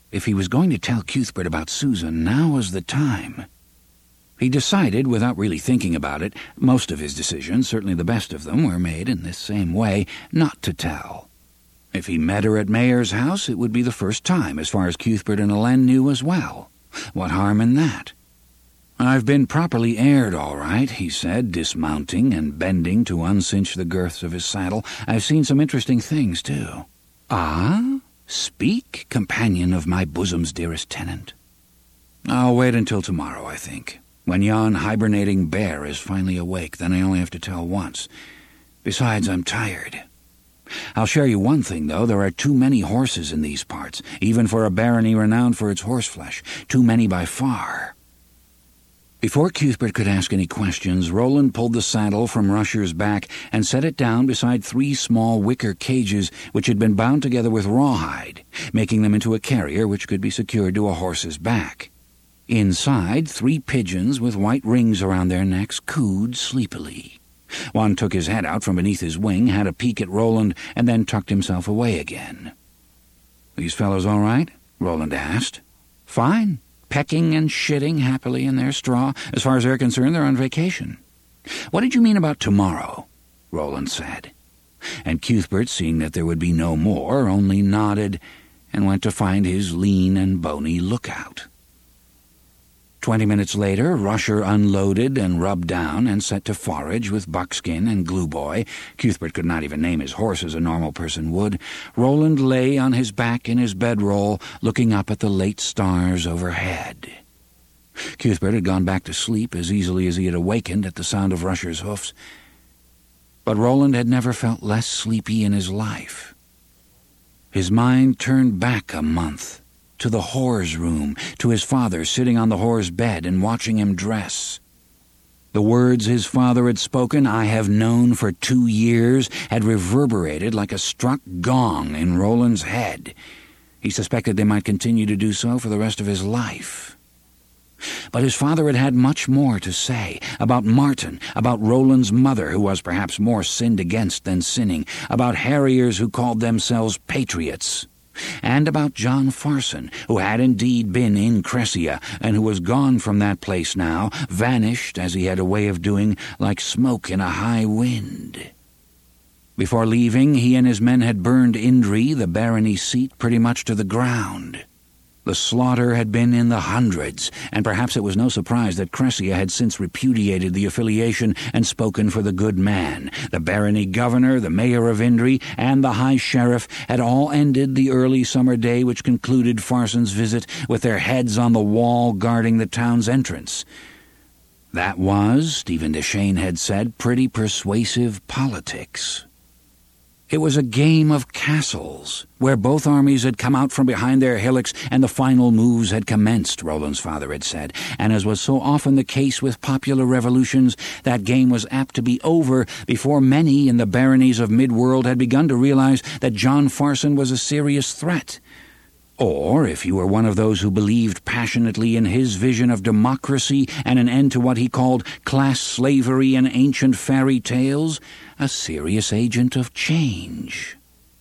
If he was going to tell Cuthbert about Susan, now was the time. He decided, without really thinking about it, most of his decisions, certainly the best of them, were made in this same way, not to tell. If he met her at Mayer's house, it would be the first time, as far as Cuthbert and Helene knew as well. What harm in that? "I've been properly aired, all right," he said, dismounting and bending to uncinch the girths of his saddle. "I've seen some interesting things, too." "Ah? Speak, companion of my bosom's dearest tenant." "I'll wait until tomorrow, I think. When yon hibernating bear is finally awake, then I only have to tell once. Besides, I'm tired. I'll share you one thing, though. There are too many horses in these parts, even for a barony renowned for its horseflesh. Too many by far." Before Cuthbert could ask any questions, Roland pulled the saddle from Rusher's back and set it down beside 3 small wicker cages which had been bound together with rawhide, making them into a carrier which could be secured to a horse's back. Inside, 3 pigeons with white rings around their necks cooed sleepily. One took his head out from beneath his wing, had a peek at Roland, and then tucked himself away again. "These fellows all right?" Roland asked. "Fine. Pecking and shitting happily in their straw. As far as they're concerned, they're on vacation." "What did you mean about tomorrow?" Roland said. And Cuthbert, seeing that there would be no more, only nodded and went to find his lean and bony lookout. 20 minutes later, Rusher unloaded and rubbed down and set to forage with Buckskin and Glue-Boy. Cuthbert could not even name his horse as a normal person would. Roland lay on his back in his bedroll, looking up at the late stars overhead. Cuthbert had gone back to sleep as easily as he had awakened at the sound of Rusher's hoofs. But Roland had never felt less sleepy in his life. His mind turned back a month, to the whore's room, to his father sitting on the whore's bed and watching him dress. The words his father had spoken, "I have known for 2 years," had reverberated like a struck gong in Roland's head. He suspected they might continue to do so for the rest of his life. But his father had had much more to say, about Martin, about Roland's mother, who was perhaps more sinned against than sinning, about harriers who called themselves patriots, and about John Farson, who had indeed been in Crescia, and who was gone from that place now, vanished, as he had a way of doing, like smoke in a high wind. Before leaving, he and his men had burned Indri, the barony seat, pretty much to the ground. The slaughter had been in the hundreds, and perhaps it was no surprise that Crescia had since repudiated the affiliation and spoken for the good man. The barony governor, the mayor of Indri, and the high sheriff had all ended the early summer day which concluded Farson's visit with their heads on the wall guarding the town's entrance. That was, Stephen Deschain had said, pretty persuasive politics. It was a game of castles, where both armies had come out from behind their hillocks and the final moves had commenced, Roland's father had said, and as was so often the case with popular revolutions, that game was apt to be over before many in the baronies of Midworld had begun to realize that John Farson was a serious threat. Or, if you were one of those who believed passionately in his vision of democracy and an end to what he called class slavery and ancient fairy tales, a serious agent of change.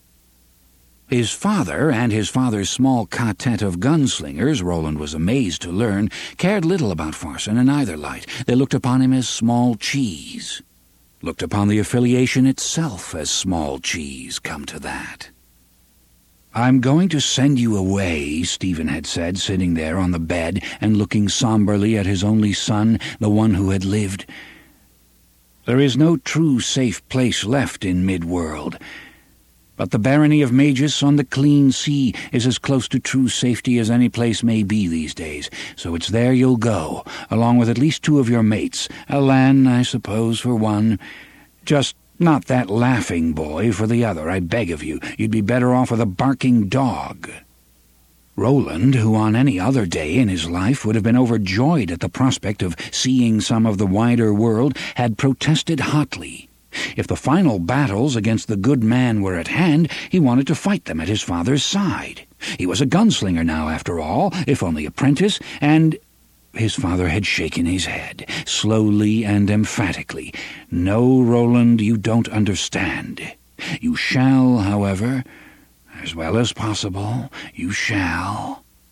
His father and his father's small quartet of gunslingers, Roland was amazed to learn, cared little about Farson in either light. They looked upon him as small cheese. Looked upon the affiliation itself as small cheese, come to that. "I'm going to send you away," Stephen had said, sitting there on the bed and looking somberly at his only son, the one who had lived. "There is no true safe place left in Midworld, but the barony of Magus on the clean sea is as close to true safety as any place may be these days, so it's there you'll go, along with at least 2 of your mates, Alan, I suppose, for one. Just not that laughing boy for the other, I beg of you. You'd be better off with a barking dog." Roland, who on any other day in his life would have been overjoyed at the prospect of seeing some of the wider world, had protested hotly. If the final battles against the good man were at hand, he wanted to fight them at his father's side. He was a gunslinger now, after all, if only apprentice, and... His father had shaken his head, slowly and emphatically. "No, Roland, you don't understand. You shall, however, as well as possible, you shall."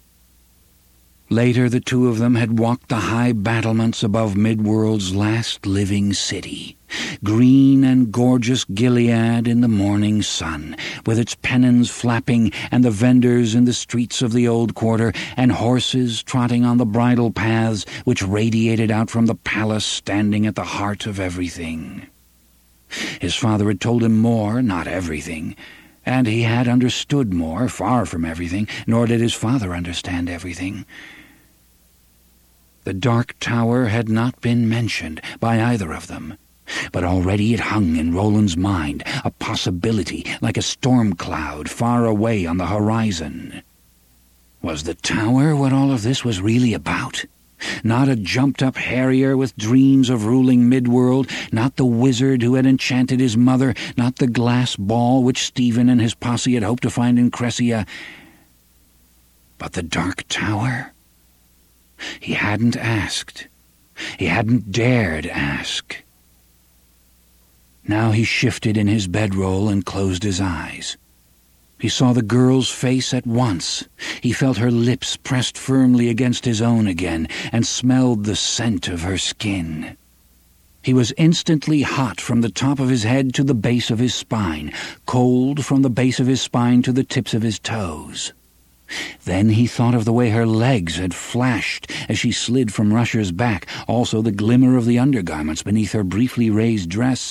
Later, the two of them had walked the high battlements above Midworld's last living city, green and gorgeous Gilead in the morning sun, with its pennons flapping and the vendors in the streets of the old quarter and horses trotting on the bridle paths which radiated out from the palace standing at the heart of everything. His father had told him more, not everything, and he had understood more, far from everything, nor did his father understand everything. The Dark Tower had not been mentioned by either of them, but already it hung in Roland's mind, a possibility like a storm cloud far away on the horizon. Was the tower what all of this was really about? Not a jumped-up harrier with dreams of ruling Midworld, not the wizard who had enchanted his mother, not the glass ball which Stephen and his posse had hoped to find in Cressia, but the Dark Tower? He hadn't asked. He hadn't dared ask. Now he shifted in his bedroll and closed his eyes. He saw the girl's face at once. He felt her lips pressed firmly against his own again, and smelled the scent of her skin. He was instantly hot from the top of his head to the base of his spine, cold from the base of his spine to the tips of his toes. Then he thought of the way her legs had flashed as she slid from Rusher's back, also the glimmer of the undergarments beneath her briefly raised dress,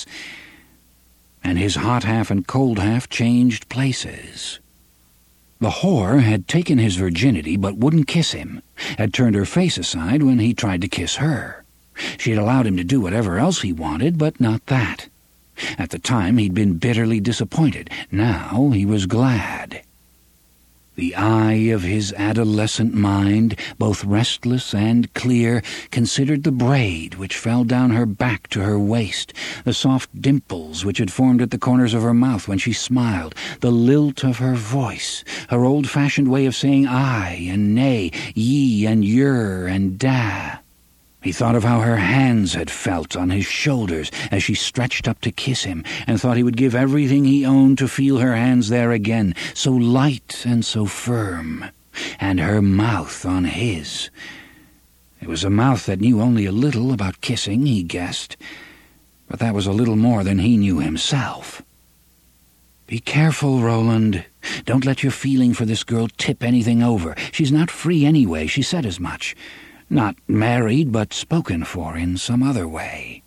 and his hot half and cold half changed places. The whore had taken his virginity but wouldn't kiss him, had turned her face aside when he tried to kiss her. She had allowed him to do whatever else he wanted, but not that. At the time he'd been bitterly disappointed. Now he was glad. The eye of his adolescent mind, both restless and clear, considered the braid which fell down her back to her waist, the soft dimples which had formed at the corners of her mouth when she smiled, the lilt of her voice, her old-fashioned way of saying aye and nay, ye and yer and da. He thought of how her hands had felt on his shoulders as she stretched up to kiss him, and thought he would give everything he owned to feel her hands there again, so light and so firm, and her mouth on his. It was a mouth that knew only a little about kissing, he guessed, but that was a little more than he knew himself. "Be careful, Roland. Don't let your feeling for this girl tip anything over. She's not free anyway, she said as much. Not married, but spoken for in some other way."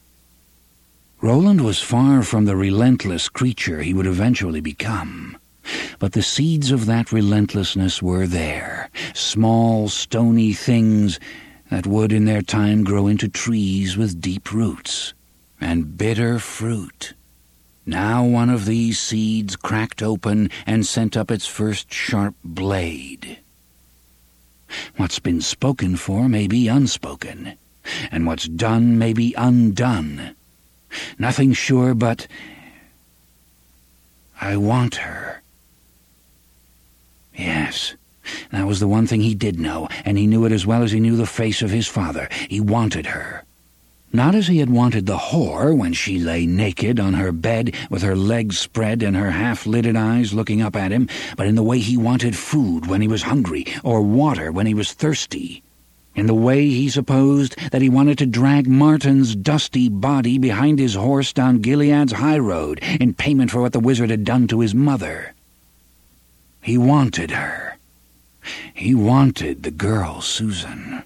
Roland was far from the relentless creature he would eventually become, but the seeds of that relentlessness were there, small, stony things that would in their time grow into trees with deep roots and bitter fruit. Now one of these seeds cracked open and sent up its first sharp blade. What's been spoken for may be unspoken, and what's done may be undone. Nothing sure but I want her. Yes, that was the one thing he did know, and he knew it as well as he knew the face of his father. He wanted her. Not as he had wanted the whore when she lay naked on her bed with her legs spread and her half-lidded eyes looking up at him, but in the way he wanted food when he was hungry, or water when he was thirsty. In the way he supposed that he wanted to drag Martin's dusty body behind his horse down Gilead's high road in payment for what the wizard had done to his mother. He wanted her. He wanted the girl Susan.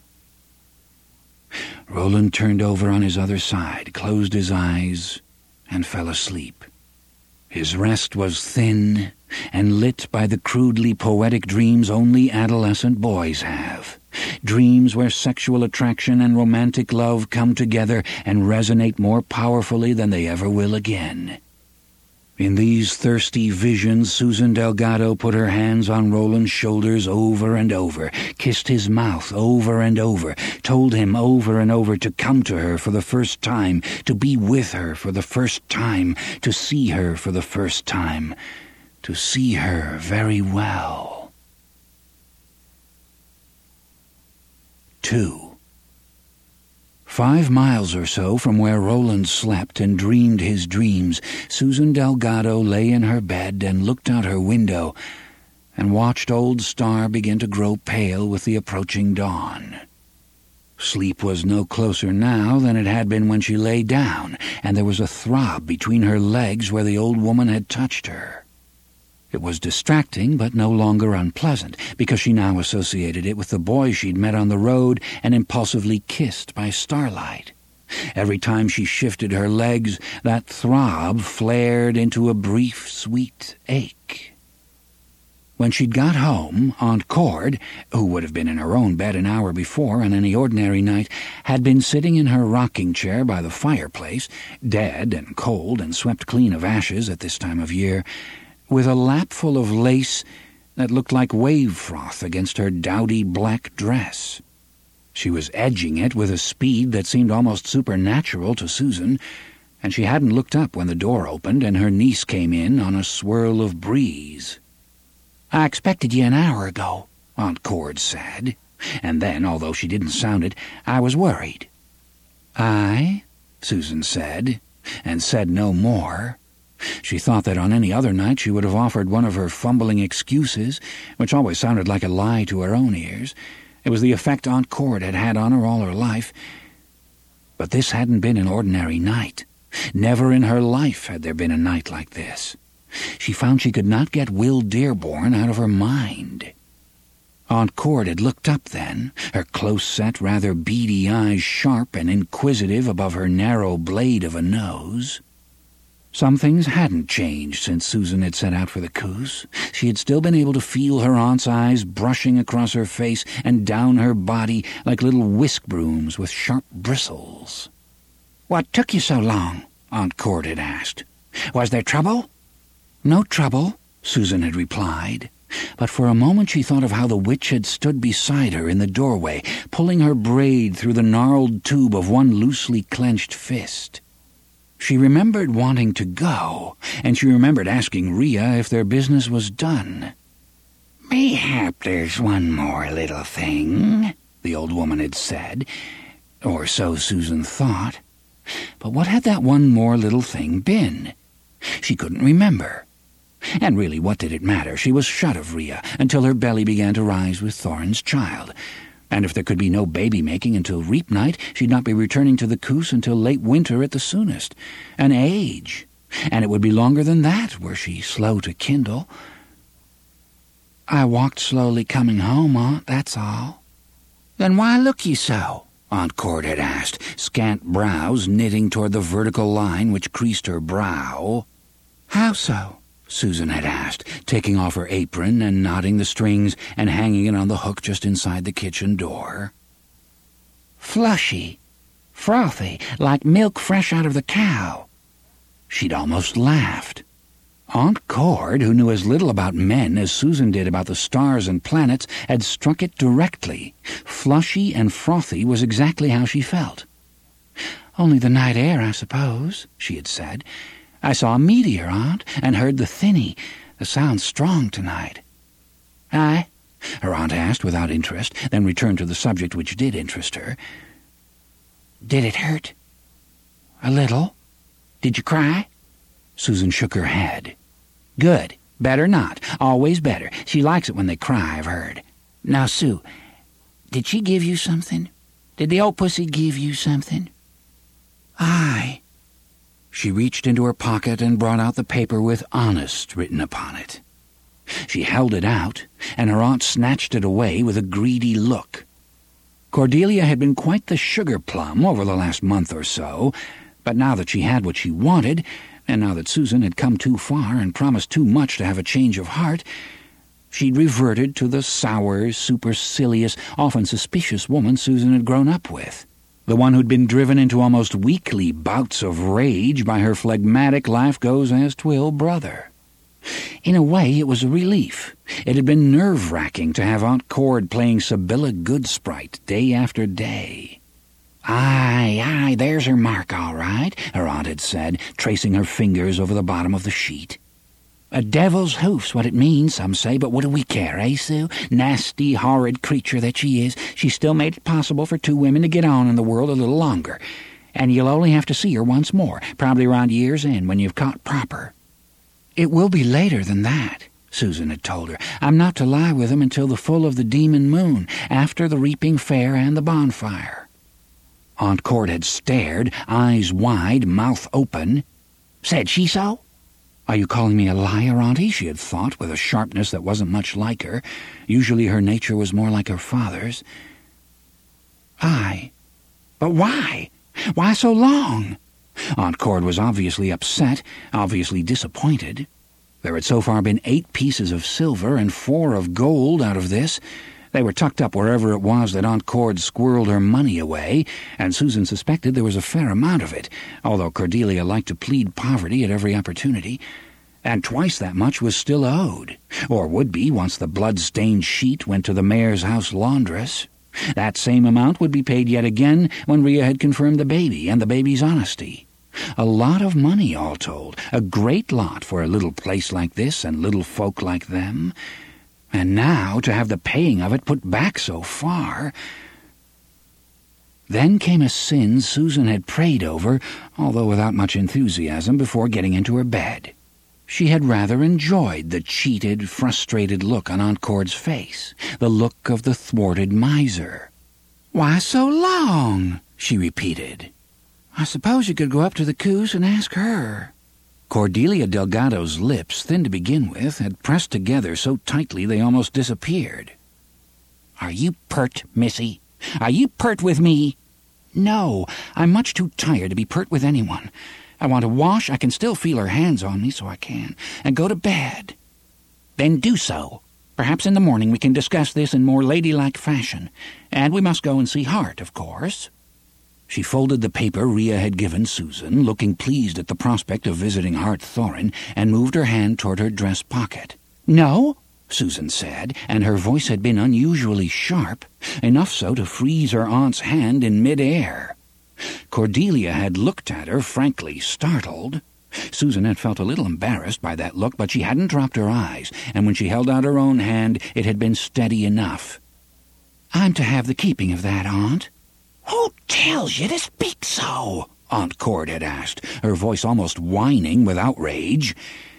Roland turned over on his other side, closed his eyes, and fell asleep. His rest was thin and lit by the crudely poetic dreams only adolescent boys have. Dreams where sexual attraction and romantic love come together and resonate more powerfully than they ever will again. In these thirsty visions, Susan Delgado put her hands on Roland's shoulders over and over, kissed his mouth over and over, told him over and over to come to her for the first time, to be with her for the first time, to see her for the first time, to see her very well. 2. 5 miles or so from where Roland slept and dreamed his dreams, Susan Delgado lay in her bed and looked out her window and watched Old Star begin to grow pale with the approaching dawn. Sleep was no closer now than it had been when she lay down, and there was a throb between her legs where the old woman had touched her. It was distracting, but no longer unpleasant, because she now associated it with the boy she'd met on the road and impulsively kissed by starlight. Every time she shifted her legs, that throb flared into a brief, sweet ache. When she'd got home, Aunt Cord, who would have been in her own bed an hour before on any ordinary night, had been sitting in her rocking chair by the fireplace, dead and cold and swept clean of ashes at this time of year, with a lapful of lace that looked like wave froth against her dowdy black dress. She was edging it with a speed that seemed almost supernatural to Susan, and she hadn't looked up when the door opened and her niece came in on a swirl of breeze. "I expected you an hour ago," Aunt Cord said, and then, although she didn't sound it, "I was worried." "Aye," Susan said, and said no more. She thought that on any other night she would have offered one of her fumbling excuses, which always sounded like a lie to her own ears. It was the effect Aunt Cord had had on her all her life. But this hadn't been an ordinary night. Never in her life had there been a night like this. She found she could not get Will Dearborn out of her mind. Aunt Cord had looked up then, her close-set, rather beady eyes sharp and inquisitive above her narrow blade of a nose. Some things hadn't changed since Susan had set out for the Coos. She had still been able to feel her aunt's eyes brushing across her face and down her body like little whisk brooms with sharp bristles. "What took you so long?" Aunt Cord had asked. "Was there trouble?" "No trouble," Susan had replied, but for a moment she thought of how the witch had stood beside her in the doorway, pulling her braid through the gnarled tube of one loosely clenched fist. She remembered wanting to go, and she remembered asking Rhea if their business was done. "Mayhap there's one more little thing," the old woman had said, or so Susan thought. But what had that one more little thing been? She couldn't remember. And really, what did it matter? She was shut of Rhea until her belly began to rise with Thorin's child. And if there could be no baby-making until reap night, she'd not be returning to the Coos until late winter at the soonest. An age. And it would be longer than that, were she slow to kindle. "I walked slowly coming home, Aunt, that's all." "Then why look ye so?" Aunt Cord had asked, scant brows knitting toward the vertical line which creased her brow. "How so?" Susan had asked, taking off her apron and knotting the strings and hanging it on the hook just inside the kitchen door. "Flushy, frothy, like milk fresh out of the cow." She'd almost laughed. Aunt Cord, who knew as little about men as Susan did about the stars and planets, had struck it directly. Flushy and frothy was exactly how she felt. "Only the night air, I suppose," she had said. "I saw a meteor, Aunt, and heard the thinny. The sound's strong tonight." "Aye?" her aunt asked without interest, then returned to the subject which did interest her. "Did it hurt?" "A little." "Did you cry?" Susan shook her head. "Good. Better not. Always better. She likes it when they cry, I've heard. Now, Sue, did she give you something? Did the old pussy give you something?" "Aye." She reached into her pocket and brought out the paper with "Honest" written upon it. She held it out, and her aunt snatched it away with a greedy look. Cordelia had been quite the sugar plum over the last month or so, but now that she had what she wanted, and now that Susan had come too far and promised too much to have a change of heart, she'd reverted to the sour, supercilious, often suspicious woman Susan had grown up with. The one who'd been driven into almost weekly bouts of rage by her phlegmatic laugh-goes-as-twill brother. In a way, it was a relief. It had been nerve-wracking to have Aunt Cord playing Sibylla Goodsprite day after day. Aye, there's her mark, all right," her aunt had said, tracing her fingers over the bottom of the sheet. "A devil's hoof's what it means, some say, but what do we care, eh, Sue? Nasty, horrid creature that she is, she still made it possible for two women to get on in the world a little longer. And you'll only have to see her once more, probably around year's end when you've caught proper." "It will be later than that," Susan had told her. "I'm not to lie with him until the full of the demon moon, after the reaping fair and the bonfire." Aunt Cord had stared, eyes wide, mouth open. "Said she so?" "Are you calling me a liar, Auntie?" she had thought, with a sharpness that wasn't much like her. Usually her nature was more like her father's. "Aye. But why? Why so long?" Aunt Cord was obviously upset, obviously disappointed. There had so far been 8 pieces of silver and 4 of gold out of this. They were tucked up wherever it was that Aunt Cord squirreled her money away, and Susan suspected there was a fair amount of it, although Cordelia liked to plead poverty at every opportunity. And twice that much was still owed, or would be once the blood-stained sheet went to the mayor's house laundress. That same amount would be paid yet again when Rhea had confirmed the baby and the baby's honesty. A lot of money, all told, a great lot for a little place like this and little folk like them. And now to have the paying of it put back so far. Then came a sin Susan had prayed over, although without much enthusiasm, before getting into her bed. She had rather enjoyed the cheated, frustrated look on Aunt Cord's face, the look of the thwarted miser. "Why so long?" she repeated. "I suppose you could go up to the coos and ask her." Cordelia Delgado's lips, thin to begin with, had pressed together so tightly they almost disappeared. "Are you pert, Missy? Are you pert with me?" "No, I'm much too tired to be pert with anyone. I want to wash, I can still feel her hands on me, so I can, and go to bed." "Then do so. Perhaps in the morning we can discuss this in more ladylike fashion. And we must go and see Hart, of course." She folded the paper Rhea had given Susan, looking pleased at the prospect of visiting Hart Thorin, and moved her hand toward her dress pocket. "No," Susan said, and her voice had been unusually sharp, enough so to freeze her aunt's hand in mid-air. Cordelia had looked at her, frankly startled. Susan had felt a little embarrassed by that look, but she hadn't dropped her eyes, and when she held out her own hand, it had been steady enough. "I'm to have the keeping of that, Aunt." "Who tells you to speak so?" Aunt Cord had asked, her voice almost whining with outrage.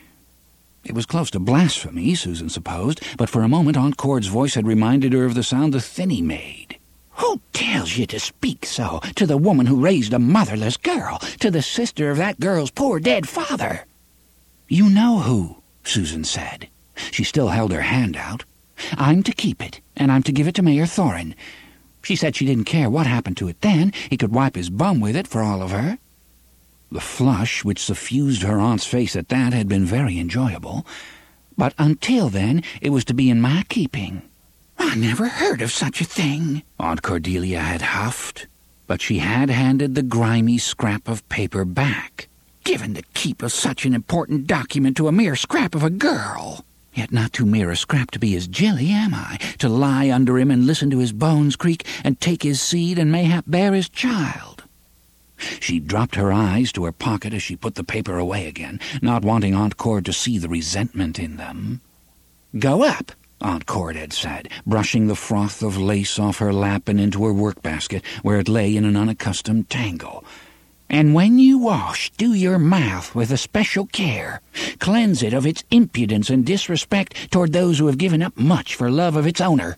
It was close to blasphemy, Susan supposed, but for a moment Aunt Cord's voice had reminded her of the sound the Thinny made. "Who tells you to speak so to the woman who raised a motherless girl, to the sister of that girl's poor dead father?" "You know who," Susan said. She still held her hand out. "I'm to keep it, and I'm to give it to Mayor Thorin. She said she didn't care what happened to it then. He could wipe his bum with it for all of her." The flush which suffused her aunt's face at that had been very enjoyable. "But until then, it was to be in my keeping." "I never heard of such a thing," Aunt Cordelia had huffed, but she had handed the grimy scrap of paper back. "Given the keep of such an important document to a mere scrap of a girl. Yet not too mere a scrap to be his Jilly, am I? To lie under him and listen to his bones creak, and take his seed and mayhap bear his child." She dropped her eyes to her pocket as she put the paper away again, not wanting Aunt Cord to see the resentment in them. "Go up," Aunt Cord had said, brushing the froth of lace off her lap and into her work-basket, where it lay in an unaccustomed tangle. "And when you wash, do your mouth with especial care. Cleanse it of its impudence and disrespect toward those who have given up much for love of its owner."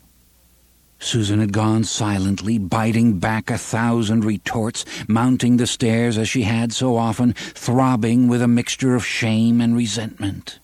Susan had gone silently, biting back 1,000 retorts, mounting the stairs as she had so often, throbbing with a mixture of shame and resentment.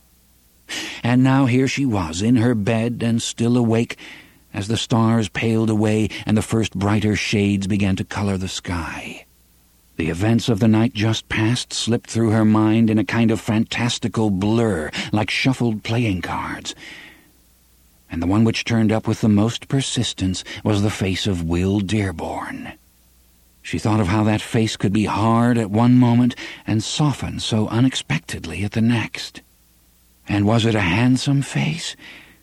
And now here she was, in her bed and still awake, as the stars paled away and the first brighter shades began to color the sky. The events of the night just past slipped through her mind in a kind of fantastical blur, like shuffled playing cards. And the one which turned up with the most persistence was the face of Will Dearborn. She thought of how that face could be hard at one moment and soften so unexpectedly at the next. And was it a handsome face?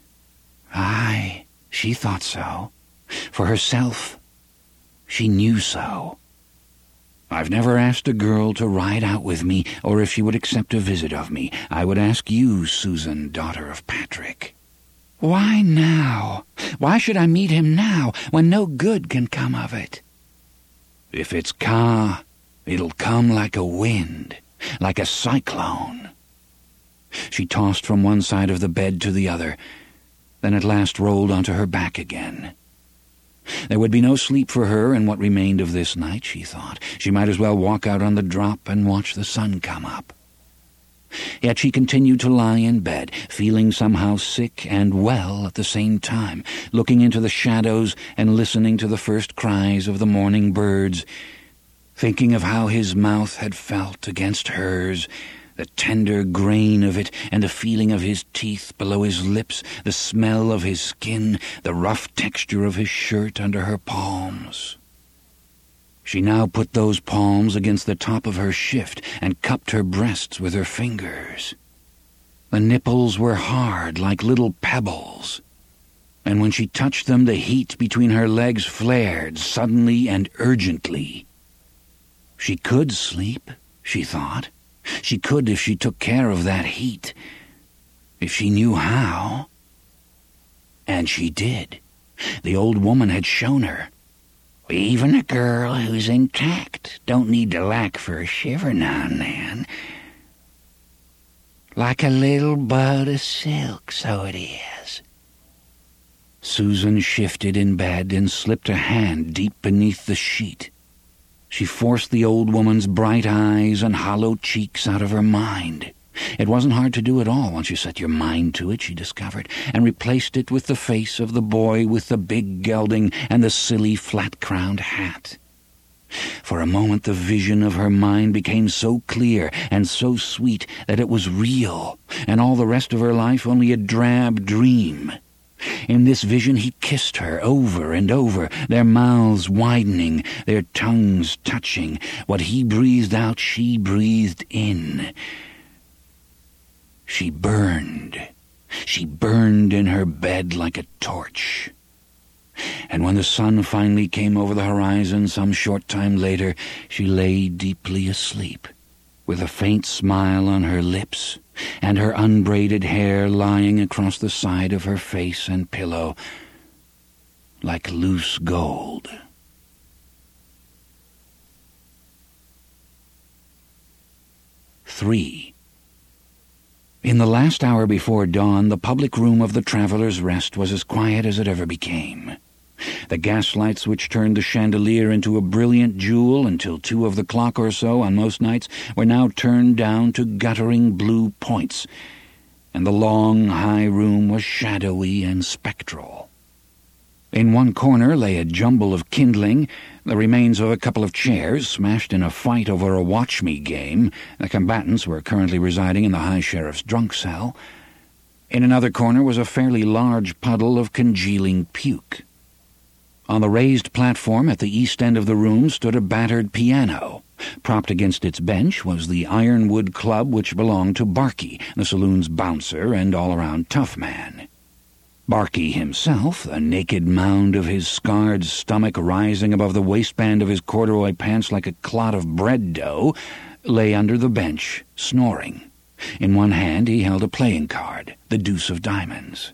Aye, she thought so. For herself, she knew so. "I've never asked a girl to ride out with me, or if she would accept a visit of me. I would ask you, Susan, daughter of Patrick." "Why now? Why should I meet him now, when no good can come of it?" "If it's Ka, it'll come like a wind, like a cyclone." She tossed from one side of the bed to the other, then at last rolled onto her back again. There would be no sleep for her in what remained of this night, she thought. She might as well walk out on the drop and watch the sun come up. Yet she continued to lie in bed, feeling somehow sick and well at the same time, looking into the shadows and listening to the first cries of the morning birds, thinking of how his mouth had felt against hers, the tender grain of it, and the feeling of his teeth below his lips, the smell of his skin, the rough texture of his shirt under her palms. She now put those palms against the top of her shift and cupped her breasts with her fingers. The nipples were hard like little pebbles, and when she touched them the heat between her legs flared suddenly and urgently. She could sleep, she thought. She could if she took care of that heat, if she knew how. And she did. The old woman had shown her. Even a girl who's intact don't need to lack for a shiver now and then. Like a little bud of silk, so it is. Susan shifted in bed and slipped a hand deep beneath the sheet. She forced the old woman's bright eyes and hollow cheeks out of her mind. It wasn't hard to do at all once you set your mind to it, she discovered, and replaced it with the face of the boy with the big gelding and the silly flat-crowned hat. For a moment the vision of her mind became so clear and so sweet that it was real, and all the rest of her life only a drab dream. In this vision he kissed her over and over, their mouths widening, their tongues touching. What he breathed out, she breathed in. She burned. She burned in her bed like a torch. And when the sun finally came over the horizon some short time later, she lay deeply asleep, with a faint smile on her lips, and her unbraided hair lying across the side of her face and pillow like loose gold. III. In the last hour before dawn, the public room of the Traveller's Rest was as quiet as it ever became. The gaslights which turned the chandelier into a brilliant jewel until 2 of the clock or so on most nights were now turned down to guttering blue points, and the long, high room was shadowy and spectral. In one corner lay a jumble of kindling, the remains of a couple of chairs smashed in a fight over a watch-me game. The combatants were currently residing in the High Sheriff's drunk cell. In another corner was a fairly large puddle of congealing puke. On the raised platform at the east end of the room stood a battered piano. Propped against its bench was the ironwood club which belonged to Barky, the saloon's bouncer and all-around tough man. Barky himself, the naked mound of his scarred stomach rising above the waistband of his corduroy pants like a clot of bread dough, lay under the bench, snoring. In one hand he held a playing card, the deuce of diamonds.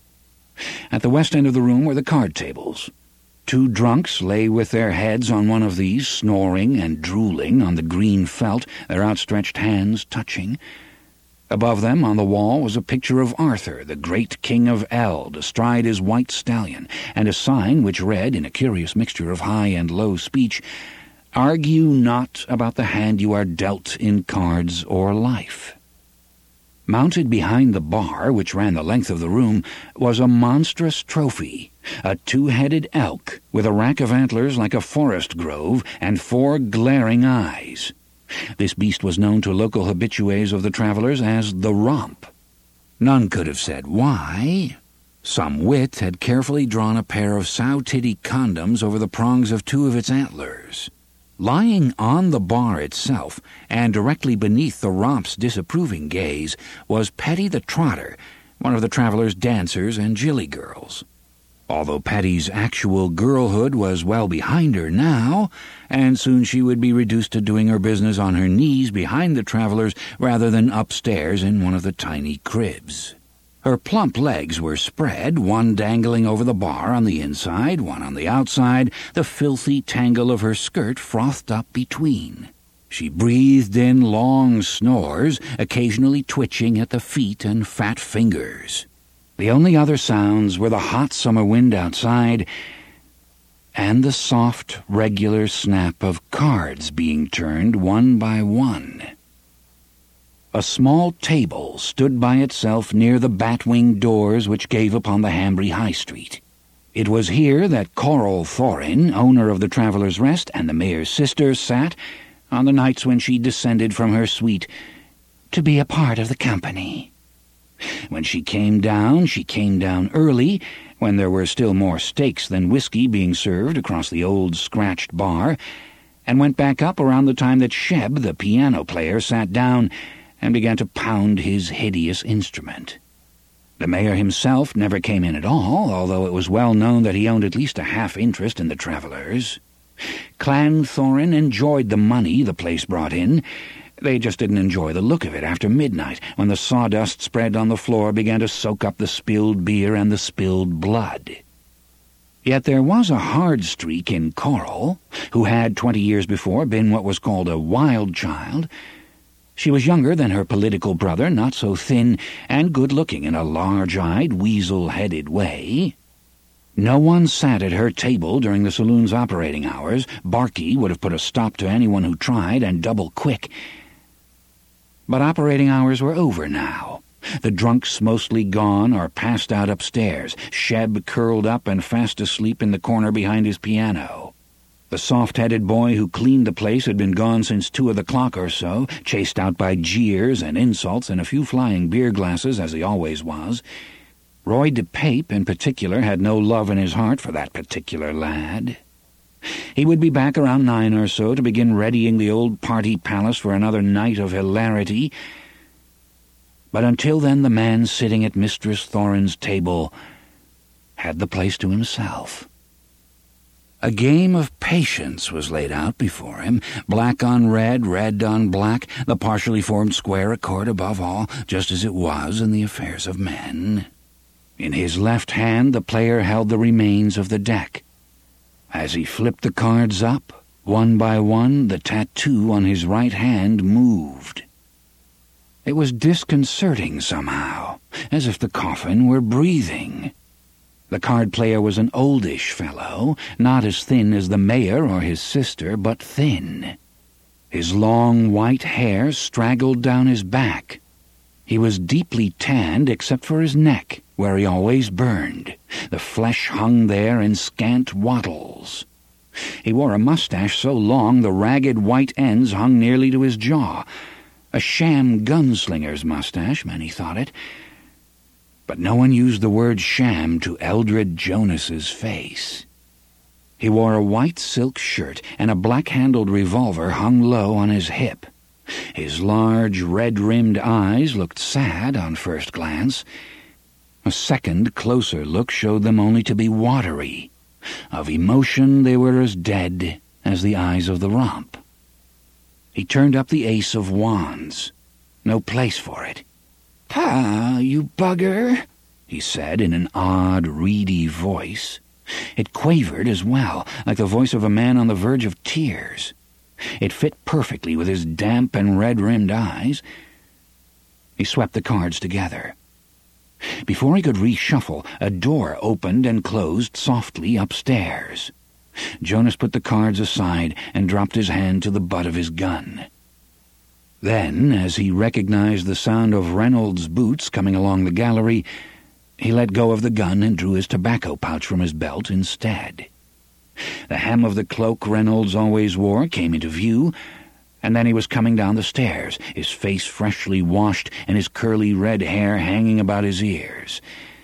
At the west end of the room were the card tables. 2 drunks lay with their heads on one of these, snoring and drooling on the green felt, their outstretched hands touching. Above them, on the wall, was a picture of Arthur, the great king of Eld, astride his white stallion, and a sign which read, in a curious mixture of high and low speech, "Argue not about the hand you are dealt in cards or life." Mounted behind the bar, which ran the length of the room, was a monstrous trophy, a 2-headed elk with a rack of antlers like a forest grove and 4 glaring eyes. This beast was known to local habitués of the Travelers as the Romp. None could have said why. Some wit had carefully drawn a pair of sow-titty condoms over the prongs of 2 of its antlers. Lying on the bar itself, and directly beneath the Romp's disapproving gaze, was Petty the Trotter, one of the Travelers' dancers and jilly girls. Although Petty's actual girlhood was well behind her now, and soon she would be reduced to doing her business on her knees behind the Travelers rather than upstairs in one of the tiny cribs. Her plump legs were spread, one dangling over the bar on the inside, one on the outside, the filthy tangle of her skirt frothed up between. She breathed in long snores, occasionally twitching at the feet and fat fingers. The only other sounds were the hot summer wind outside and the soft, regular snap of cards being turned one by one. A small table stood by itself near the bat-wing doors which gave upon the Hambry High Street. It was here that Coral Thorin, owner of the Traveller's Rest, and the mayor's sister sat on the nights when she descended from her suite to be a part of the company. When she came down early, when there were still more steaks than whiskey being served across the old scratched bar, and went back up around the time that Sheb, the piano player, sat down and began to pound his hideous instrument. The mayor himself never came in at all, although it was well known that he owned at least a half-interest in the Travellers. Clan Thorin enjoyed the money the place brought in. They just didn't enjoy the look of it after midnight, when the sawdust spread on the floor began to soak up the spilled beer and the spilled blood. Yet there was a hard streak in Coral, who had 20 years before been what was called a wild child. She was younger than her political brother, not so thin, and good-looking in a large-eyed, weasel-headed way. No one sat at her table during the saloon's operating hours. Barkey would have put a stop to anyone who tried, and double quick. But operating hours were over now. The drunks mostly gone or passed out upstairs, Sheb curled up and fast asleep in the corner behind his piano. The soft-headed boy who cleaned the place had been gone since 2 o'clock or so, chased out by jeers and insults and a few flying beer glasses, as he always was. Roy DePape, in particular, had no love in his heart for that particular lad. He would be back around 9 or so to begin readying the old party palace for another night of hilarity. But until then the man sitting at Mistress Thorin's table had the place to himself. A game of patience was laid out before him, black on red, red on black, the partially formed square accord above all, just as it was in the affairs of men. In his left hand the player held the remains of the deck. As he flipped the cards up, one by one, the tattoo on his right hand moved. It was disconcerting somehow, as if the coffin were breathing. The card player was an oldish fellow, not as thin as the mayor or his sister, but thin. His long white hair straggled down his back. He was deeply tanned except for his neck, where he always burned. The flesh hung there in scant wattles. He wore a mustache so long the ragged white ends hung nearly to his jaw. A sham gunslinger's mustache, many thought it. But no one used the word sham to Eldred Jonas's face. He wore a white silk shirt, and a black-handled revolver hung low on his hip. His large, red-rimmed eyes looked sad on first glance. A second, closer look showed them only to be watery. Of emotion they were as dead as the eyes of the romp. He turned up the ace of wands. No place for it. "Pa, you bugger," he said in an odd, reedy voice. It quavered as well, like the voice of a man on the verge of tears. It fit perfectly with his damp and red-rimmed eyes. He swept the cards together. Before he could reshuffle, a door opened and closed softly upstairs. Jonas put the cards aside and dropped his hand to the butt of his gun. Then, as he recognized the sound of Reynolds' boots coming along the gallery, he let go of the gun and drew his tobacco pouch from his belt instead. The hem of the cloak Reynolds always wore came into view, and then he was coming down the stairs, his face freshly washed and his curly red hair hanging about his ears.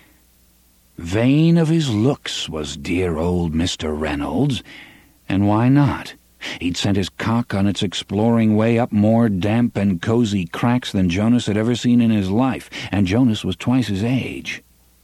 Vain of his looks was dear old Mr. Reynolds, and why not? He'd sent his cock on its exploring way up more damp and cozy cracks than Jonas had ever seen in his life, and Jonas was twice his age.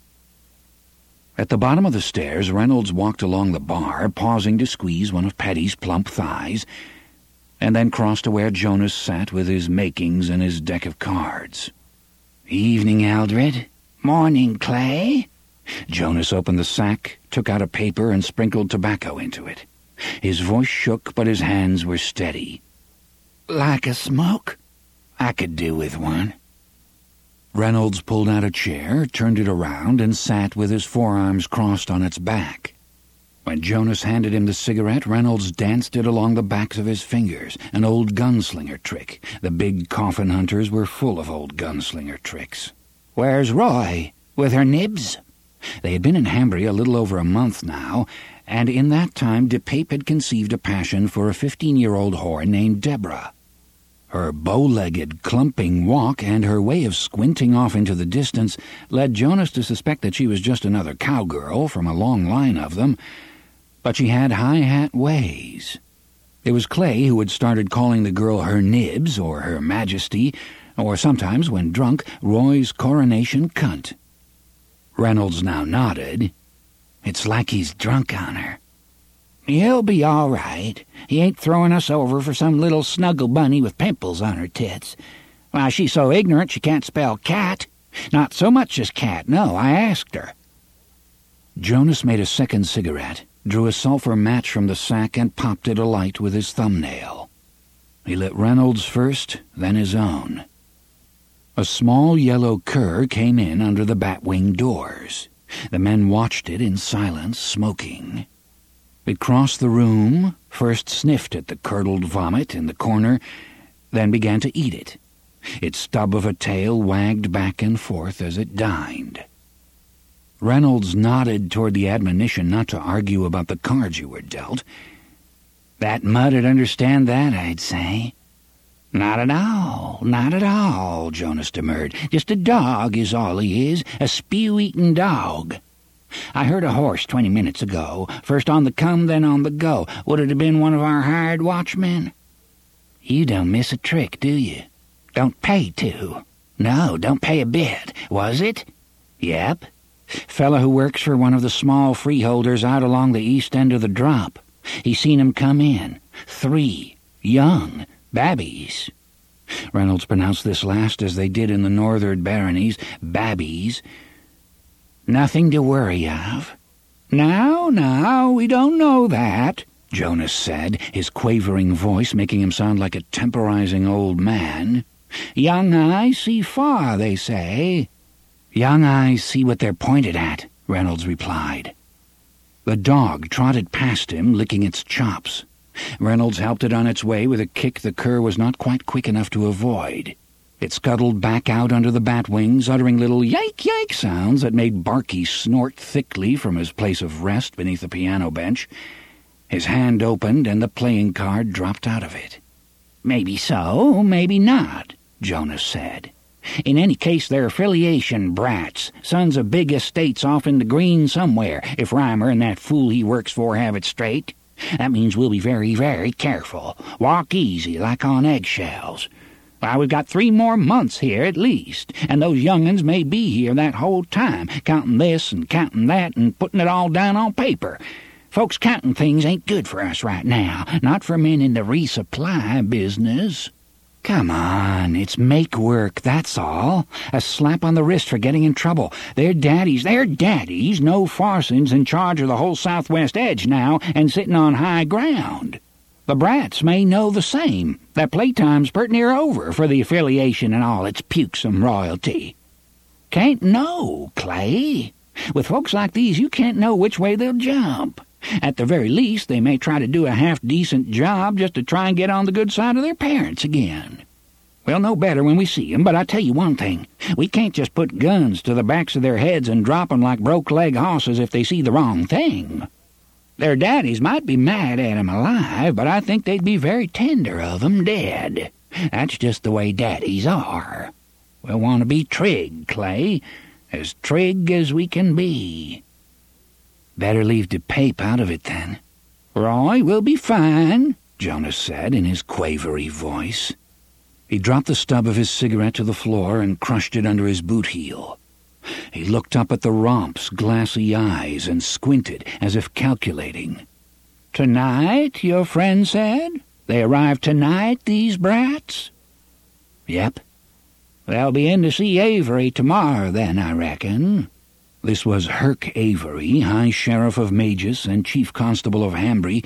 At the bottom of the stairs, Reynolds walked along the bar, pausing to squeeze one of Petty's plump thighs, and then crossed to where Jonas sat with his makings and his deck of cards. "Evening, Eldred. Morning, Clay." Jonas opened the sack, took out a paper, and sprinkled tobacco into it. His voice shook, but his hands were steady. Like a smoke? I could do with one. Reynolds pulled out a chair, turned it around, and sat with his forearms crossed on its back. When Jonas handed him the cigarette, Reynolds danced it along the backs of his fingers, an old gunslinger trick. The big coffin hunters were full of old gunslinger tricks. "Where's Roy? With her nibs?" They had been in Hambry a little over a month now, and in that time DePape had conceived a passion for a 15-year-old whore named Deborah. Her bow-legged, clumping walk and her way of squinting off into the distance led Jonas to suspect that she was just another cowgirl from a long line of them, but she had high-hat ways. It was Clay who had started calling the girl her nibs or her majesty, or sometimes, when drunk, Roy's coronation cunt. Reynolds now nodded. "It's like he's drunk on her." "He'll be all right. He ain't throwing us over for some little snuggle bunny with pimples on her tits. Why, she's so ignorant she can't spell cat. Not so much as cat, no, I asked her." Jonas made a second cigarette, drew a sulphur match from the sack and popped it alight with his thumbnail. He lit Reynolds first, then his own. A small yellow cur came in under the bat-wing doors. The men watched it in silence, smoking. It crossed the room, first sniffed at the curdled vomit in the corner, then began to eat it. Its stub of a tail wagged back and forth as it dined. Reynolds nodded toward the admonition not to argue about the cards you were dealt. "That mutt'd understand that, I'd say." "Not at all, not at all," Jonas demurred. "Just a dog is all he is, a spew-eating dog. I heard a horse 20 minutes ago, first on the come, then on the go. Would it have been one of our hired watchmen?" "You don't miss a trick, do you? Don't pay to." "No, don't pay a bit. Was it?" "Yep. Fella who works for one of the small freeholders out along the east end of the drop. He seen 'em come in. 3. Young. Babbies." Reynolds pronounced this last as they did in the northern baronies, babbies. "Nothing to worry of." Now, we don't know that," Jonas said, his quavering voice making him sound like a temporizing old man. "Young eyes see far, they say." "Young eyes see what they're pointed at," Reynolds replied. The dog trotted past him, licking its chops. Reynolds helped it on its way with a kick the cur was not quite quick enough to avoid. It scuttled back out under the bat wings, uttering little yike-yike sounds that made Barky snort thickly from his place of rest beneath the piano bench. His hand opened, and the playing card dropped out of it. "Maybe so, maybe not," Jonas said. "In any case, they're affiliation brats, sons of big estates off in the green somewhere, if Reimer and that fool he works for have it straight. That means we'll be very, very careful. Walk easy, like on eggshells. Why, we've got 3 more months here at least, and those young'uns may be here that whole time, counting this and counting that and putting it all down on paper. Folks counting things ain't good for us right now, not for men in the resupply business." "Come on, it's make work, that's all. A slap on the wrist for getting in trouble. They're daddies, no Farsons in charge of the whole southwest edge now and sitting on high ground. The brats may know the same, that playtime's pert near over for the affiliation and all its pukesome royalty. Can't know, Clay. With folks like these, you can't know which way they'll jump. At the very least, they may try to do a half-decent job just to try and get on the good side of their parents again. We'll know better when we see 'em, but I tell you one thing. We can't just put guns to the backs of their heads and drop 'em like broke-leg hosses if they see the wrong thing. Their daddies might be mad at 'em alive, but I think they'd be very tender of 'em dead. That's just the way daddies are. We'll want to be trig, Clay, as trig as we can be." "Better leave DePape out of it, then." "Roy will be fine," Jonas said in his quavery voice. He dropped the stub of his cigarette to the floor and crushed it under his boot heel. He looked up at the romp's glassy eyes and squinted as if calculating. "Tonight, your friend said? They arrive tonight, these brats?" "Yep." "They'll be in to see Avery tomorrow, then, I reckon." This was Herc Avery, High Sheriff of Magus and Chief Constable of Hambry,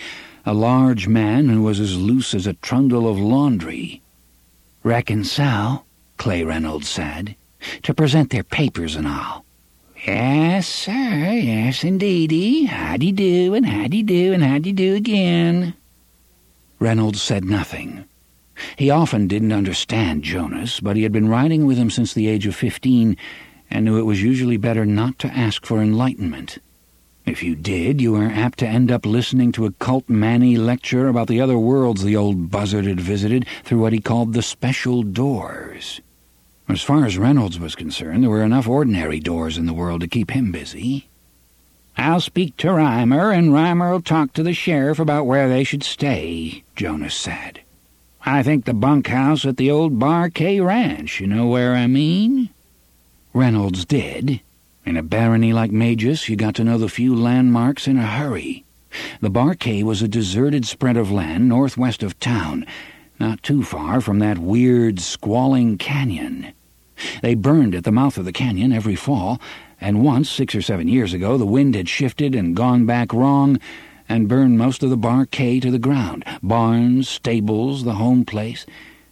a large man who was as loose as a trundle of laundry. "Reckon so," Clay Reynolds said, "to present their papers and all." "Yes, sir, yes, indeedy. Howdy do, and howdy do, and howdy do again." Reynolds said nothing. He often didn't understand Jonas, but he had been riding with him since the age of 15 and knew it was usually better not to ask for enlightenment. If you did, you were apt to end up listening to a cult Manny lecture about the other worlds the old buzzard had visited through what he called the special doors. As far as Reynolds was concerned, there were enough ordinary doors in the world to keep him busy. "I'll speak to Reimer, and Reimer'll talk to the sheriff about where they should stay," Jonas said. "I think the bunkhouse at the old Bar K Ranch, you know where I mean?" Reynolds did. In a barony like Magus, you got to know the few landmarks in a hurry. The Bar K was a deserted spread of land northwest of town, not too far from that weird, squalling canyon. They burned at the mouth of the canyon every fall, and once, 6 or 7 years ago, the wind had shifted and gone back wrong and burned most of the Bar K to the ground. Barns, stables, the home place.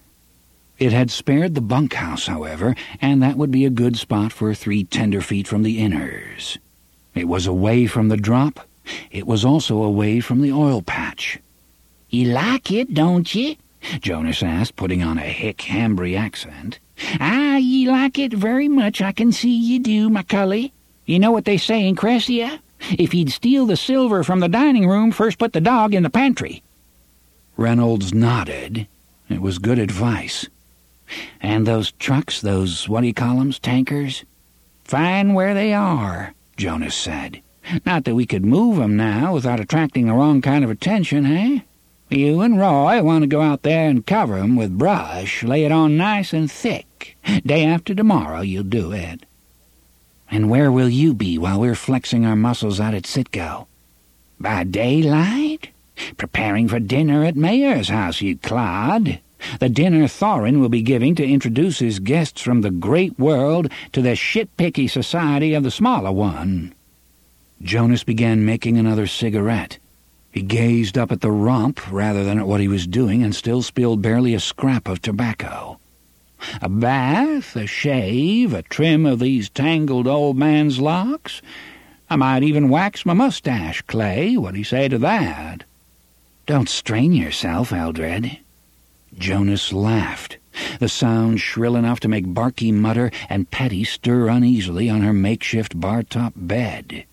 It had spared the bunkhouse, however, and that would be a good spot for 3 tenderfeet from the inners. It was away from the drop. It was also away from the oil patch. "You like it, don't you?" Jonas asked, putting on a hick Hambry accent. "Ah, ye like it very much, I can see ye do, my cully. You know what they say in Crescia? If ye'd steal the silver from the dining room, first put the dog in the pantry." Reynolds nodded. It was good advice. "And those trucks, those what-do-you-call-ems, tankers?" "Fine where they are," Jonas said. "Not that we could move 'em now without attracting the wrong kind of attention, eh? You and Roy want to go out there and cover 'em with brush, lay it on nice and thick. Day after tomorrow you'll do it." "And where will you be while we're flexing our muscles out at Citgo?" "By daylight? Preparing for dinner at Mayor's house, you clod. The dinner Thorin will be giving to introduce his guests from the great world to the shit-picky society of the smaller one." Jonas began making another cigarette. He gazed up at the romp rather than at what he was doing and still spilled barely a scrap of tobacco. "A bath, a shave, a trim of these tangled old man's locks? I might even wax my mustache, Clay. What do you say to that?" "Don't strain yourself, Eldred." Jonas laughed, the sound shrill enough to make Barky mutter and Petty stir uneasily on her makeshift bar-top bed.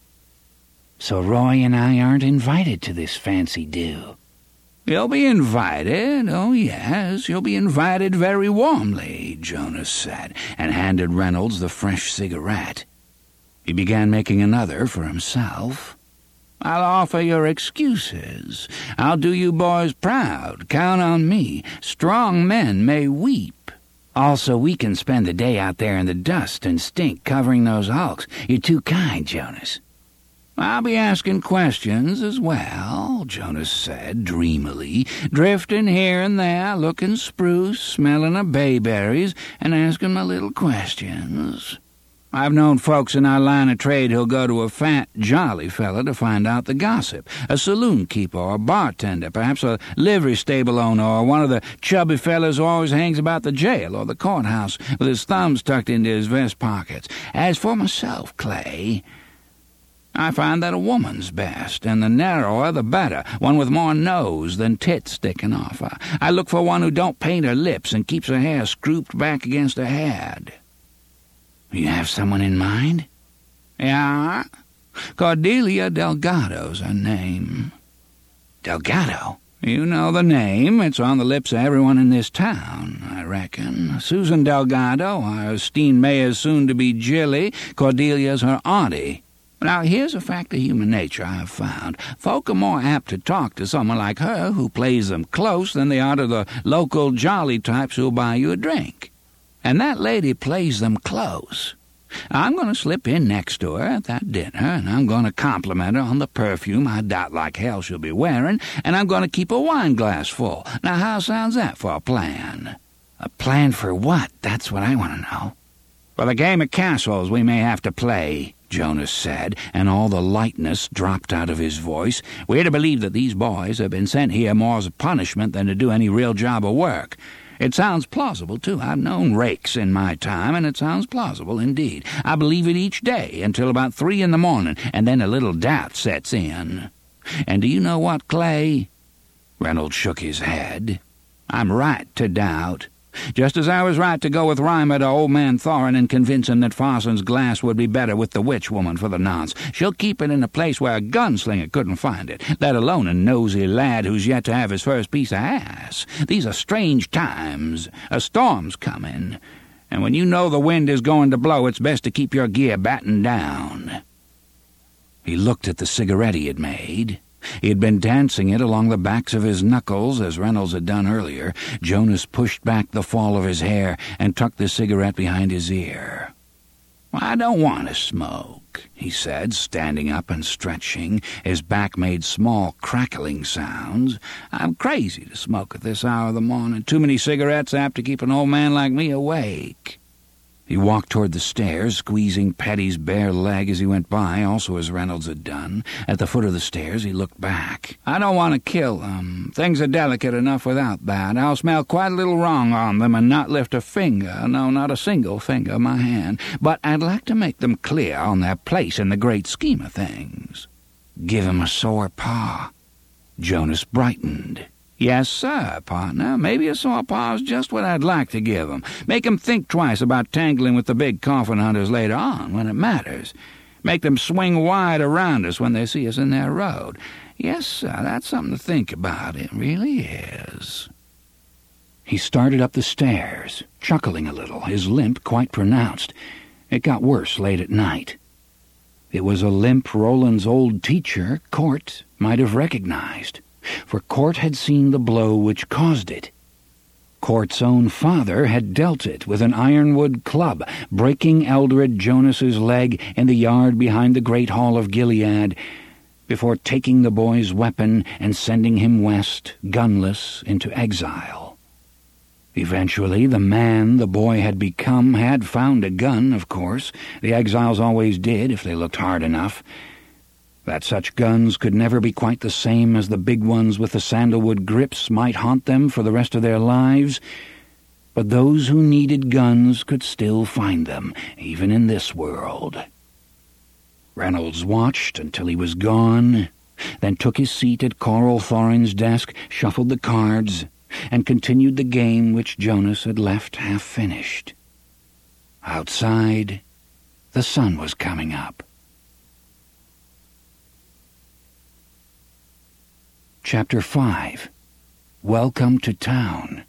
"So Roy and I aren't invited to this fancy do?" "You'll be invited, oh yes, you'll be invited very warmly," Jonas said, and handed Reynolds the fresh cigarette. He began making another for himself. "I'll offer your excuses. I'll do you boys proud. Count on me. Strong men may weep. Also, we can spend the day out there in the dust and stink covering those hulks. You're too kind, Jonas." "I'll be asking questions as well," Jonas said dreamily, drifting here and there, looking spruce, smelling of bayberries, and asking my little questions. I've known folks in our line of trade who'll go to a fat, jolly fella to find out the gossip, a saloon keeper or bartender, perhaps a livery stable owner, or one of the chubby fellas who always hangs about the jail or the courthouse with his thumbs tucked into his vest pockets. As for myself, Clay, I find that a woman's best, and the narrower the better, one with more nose than tits sticking off. I look for one who don't paint her lips and keeps her hair scrooped back against her head." "You have someone in mind?" "Yeah. Cordelia Delgado's her name." "Delgado?" "You know the name. It's on the lips of everyone in this town, I reckon. Susan Delgado, our esteemed mayor's soon-to-be Jilly. Cordelia's her auntie. Now, here's a fact of human nature I have found. Folk are more apt to talk to someone like her who plays them close than they are to the local jolly types who'll buy you a drink. And that lady plays them close. I'm going to slip in next to her at that dinner, and I'm going to compliment her on the perfume I doubt like hell she'll be wearing, and I'm going to keep a wine glass full. Now, how sounds that for a plan?" "A plan for what? That's what I want to know." "For the game of castles we may have to play," Jonas said, and all the lightness dropped out of his voice. "We're to believe that these boys have been sent here more as a punishment than to do any real job of work. It sounds plausible, too. I've known rakes in my time, and it sounds plausible indeed. I believe it each day until about 3 in the morning, and then a little doubt sets in. And do you know what, Clay?" Reynolds shook his head. "I'm right to doubt. Just as I was right to go with Reimer to old man Thorin and convince him that Farson's glass would be better with the witch woman for the nonce. She'll keep it in a place where a gunslinger couldn't find it, let alone a nosy lad who's yet to have his first piece of ass. These are strange times. A storm's coming, and when you know the wind is going to blow, it's best to keep your gear battened down." He looked at the cigarette he had made. He had been dancing it along the backs of his knuckles, as Reynolds had done earlier. Jonas pushed back the fall of his hair and tucked the cigarette behind his ear. "I don't want to smoke," he said, standing up and stretching. His back made small crackling sounds. "I'm crazy to smoke at this hour of the morning. Too many cigarettes apt to keep an old man like me awake." He walked toward the stairs, squeezing Petty's bare leg as he went by, also as Reynolds had done. At the foot of the stairs, he looked back. "I don't want to kill them. Things are delicate enough without that. I'll smell quite a little wrong on them and not lift a finger, no, not a single finger of my hand. But I'd like to make them clear on their place in the great scheme of things." "Give him a sore paw." Jonas brightened. "Yes, sir, partner. Maybe a sore paw's just what I'd like to give 'em. Make 'em think twice about tangling with the big coffin hunters later on, when it matters. Make them swing wide around us when they see us in their road. Yes, sir, that's something to think about. It really is." He started up the stairs, chuckling a little, his limp quite pronounced. It got worse late at night. It was a limp Roland's old teacher, Cort, might have recognized, for Cort had seen the blow which caused it. Cort's own father had dealt it with an ironwood club, breaking Eldred Jonas's leg in the yard behind the great hall of Gilead, before taking the boy's weapon and sending him west, gunless, into exile. Eventually, the man the boy had become had found a gun, of course. The exiles always did, if they looked hard enough. That such guns could never be quite the same as the big ones with the sandalwood grips might haunt them for the rest of their lives, but those who needed guns could still find them, even in this world. Reynolds watched until he was gone, then took his seat at Coral Thorin's desk, shuffled the cards, and continued the game which Jonas had left half-finished. Outside, the sun was coming up. Chapter 5. Welcome to Town.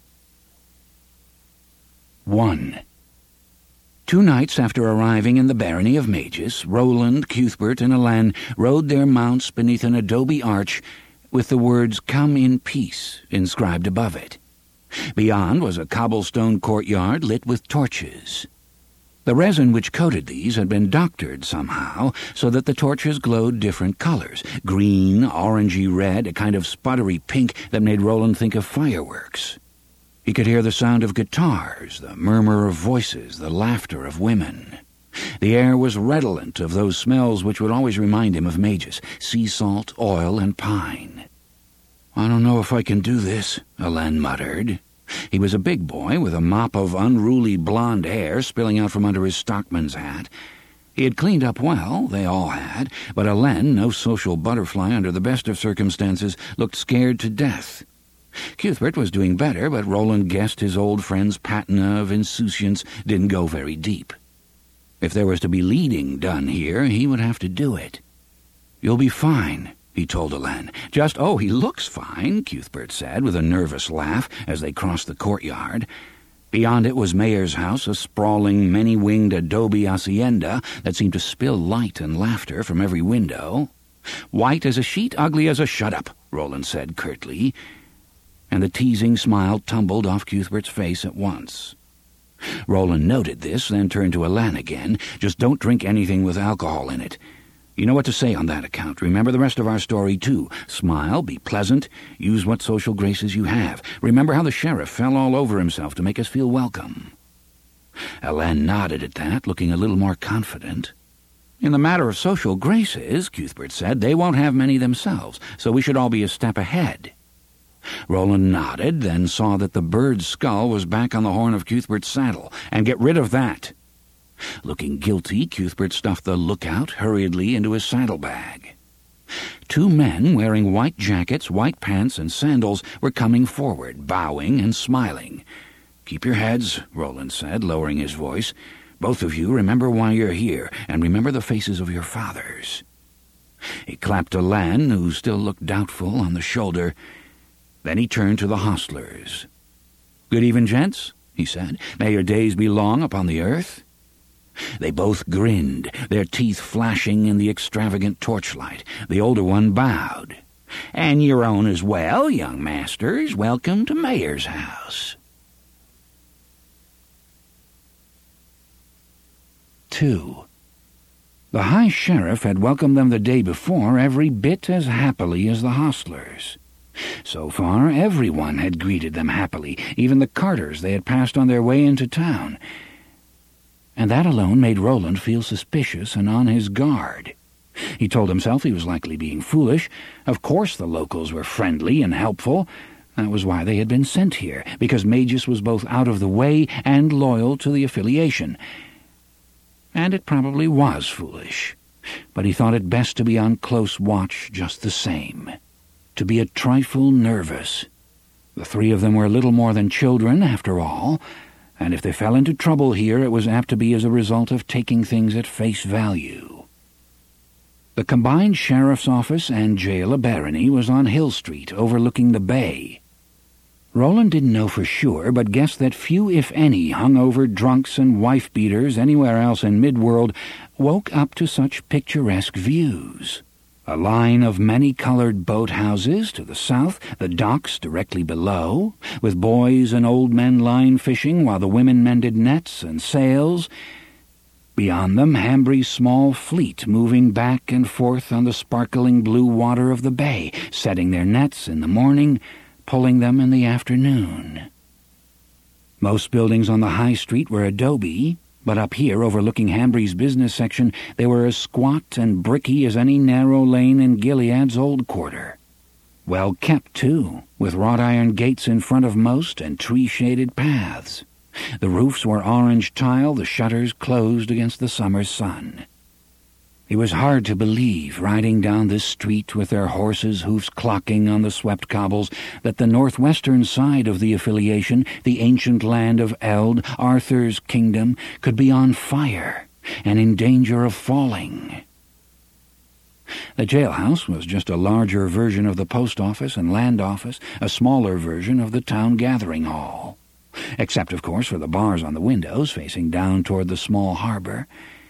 1. 2 nights after arriving in the barony of Magus, Roland, Cuthbert, and Alan rode their mounts beneath an adobe arch with the words "Come in peace" inscribed above it. Beyond was a cobblestone courtyard lit with torches. The resin which coated these had been doctored somehow, so that the torches glowed different colors, green, orangey red, a kind of sputtery pink that made Roland think of fireworks. He could hear the sound of guitars, the murmur of voices, the laughter of women. The air was redolent of those smells which would always remind him of Magus: sea salt, oil, and pine. "I don't know if I can do this," Alan muttered. He was a big boy with a mop of unruly blonde hair spilling out from under his stockman's hat. He had cleaned up well, they all had, but Alan, no social butterfly under the best of circumstances, looked scared to death. Cuthbert was doing better, but Roland guessed his old friend's patina of insouciance didn't go very deep. If there was to be leading done here, he would have to do it. "You'll be fine," he told Alan. "Oh, he looks fine," Cuthbert said, with a nervous laugh, as they crossed the courtyard. Beyond it was Mayer's house, a sprawling, many-winged adobe hacienda that seemed to spill light and laughter from every window. "White as a sheet, ugly as a shut-up," Roland said curtly, and the teasing smile tumbled off Cuthbert's face at once. Roland noted this, then turned to Alan again. "Just don't drink anything with alcohol in it. You know what to say on that account. Remember the rest of our story, too. Smile, be pleasant, use what social graces you have. Remember how the sheriff fell all over himself to make us feel welcome." Alan nodded at that, looking a little more confident. In the matter of social graces, Cuthbert said, they won't have many themselves, so we should all be a step ahead. Roland nodded, then saw that the bird's skull was back on the horn of Cuthbert's saddle, and get rid of that. Looking guilty, Cuthbert stuffed the lookout hurriedly into his saddlebag. 2 men wearing white jackets, white pants, and sandals were coming forward, bowing and smiling. "Keep your heads," Roland said, lowering his voice. "Both of you remember why you're here, and remember the faces of your fathers." He clapped a Lan, who still looked doubtful, on the shoulder. Then he turned to the hostlers. "Good even, gents," he said. "May your days be long upon the earth." They both grinned, their teeth flashing in the extravagant torchlight. The older one bowed. "And your own as well, young masters. Welcome to Mayor's house." 2. The High Sheriff had welcomed them the day before every bit as happily as the hostlers. So far, everyone had greeted them happily, even the carters they had passed on their way into town. And that alone made Roland feel suspicious and on his guard. He told himself he was likely being foolish. Of course the locals were friendly and helpful. That was why they had been sent here, because Magus was both out of the way and loyal to the affiliation. And it probably was foolish, but he thought it best to be on close watch just the same. To be a trifle nervous. The 3 of them were little more than children, after all, and if they fell into trouble here, it was apt to be as a result of taking things at face value. The combined sheriff's office and jail of Barony was on Hill Street, overlooking the bay. Roland didn't know for sure, but guessed that few, if any, hungover drunks and wife-beaters anywhere else in Midworld woke up to such picturesque views. A line of many-colored boathouses to the south, the docks directly below, with boys and old men line fishing while the women mended nets and sails. Beyond them, Hambry's small fleet moving back and forth on the sparkling blue water of the bay, setting their nets in the morning, pulling them in the afternoon. Most buildings on the high street were adobe, but up here, overlooking Hambry's business section, they were as squat and bricky as any narrow lane in Gilead's old quarter. Well kept, too, with wrought iron gates in front of most and tree-shaded paths. The roofs were orange tile, the shutters closed against the summer sun. It was hard to believe, riding down this street with their horses' hoofs clocking on the swept cobbles, that the northwestern side of the affiliation, the ancient land of Eld, Arthur's kingdom, could be on fire and in danger of falling. The jailhouse was just a larger version of the post office and land office, a smaller version of the town gathering hall. Except, of course, for the bars on the windows facing down toward the small harbor.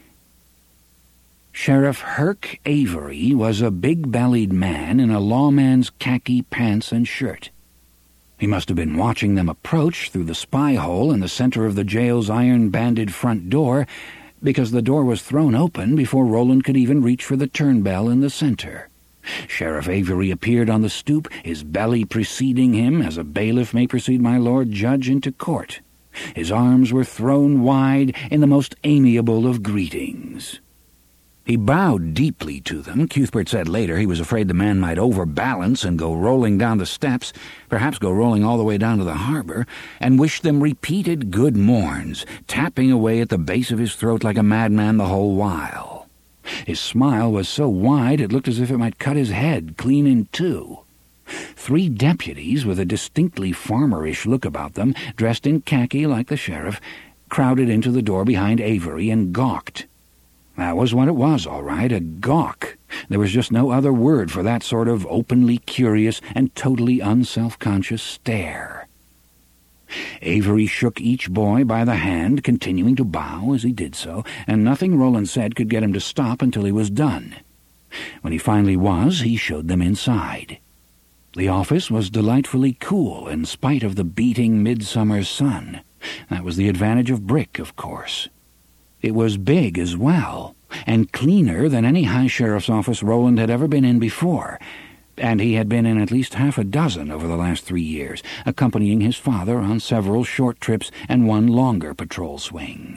Sheriff Herc Avery was a big-bellied man in a lawman's khaki pants and shirt. He must have been watching them approach through the spy hole in the center of the jail's iron-banded front door, because the door was thrown open before Roland could even reach for the turnbell in the center. Sheriff Avery appeared on the stoop, his belly preceding him as a bailiff may precede my lord judge into court. His arms were thrown wide in the most amiable of greetings. He bowed deeply to them. Cuthbert said later he was afraid the man might overbalance and go rolling down the steps, perhaps go rolling all the way down to the harbor, and wished them repeated good morns, tapping away at the base of his throat like a madman the whole while. His smile was so wide it looked as if it might cut his head clean in 2. 3 deputies with a distinctly farmerish look about them, dressed in khaki like the sheriff, crowded into the door behind Avery and gawked. That was what it was, all right, a gawk. There was just no other word for that sort of openly curious and totally unself-conscious stare. Avery shook each boy by the hand, continuing to bow as he did so, and nothing Roland said could get him to stop until he was done. When he finally was, he showed them inside. The office was delightfully cool in spite of the beating midsummer sun. That was the advantage of brick, of course. It was big as well, and cleaner than any high sheriff's office Roland had ever been in before, and he had been in at least half a dozen over the last 3 years, accompanying his father on several short trips and one longer patrol swing.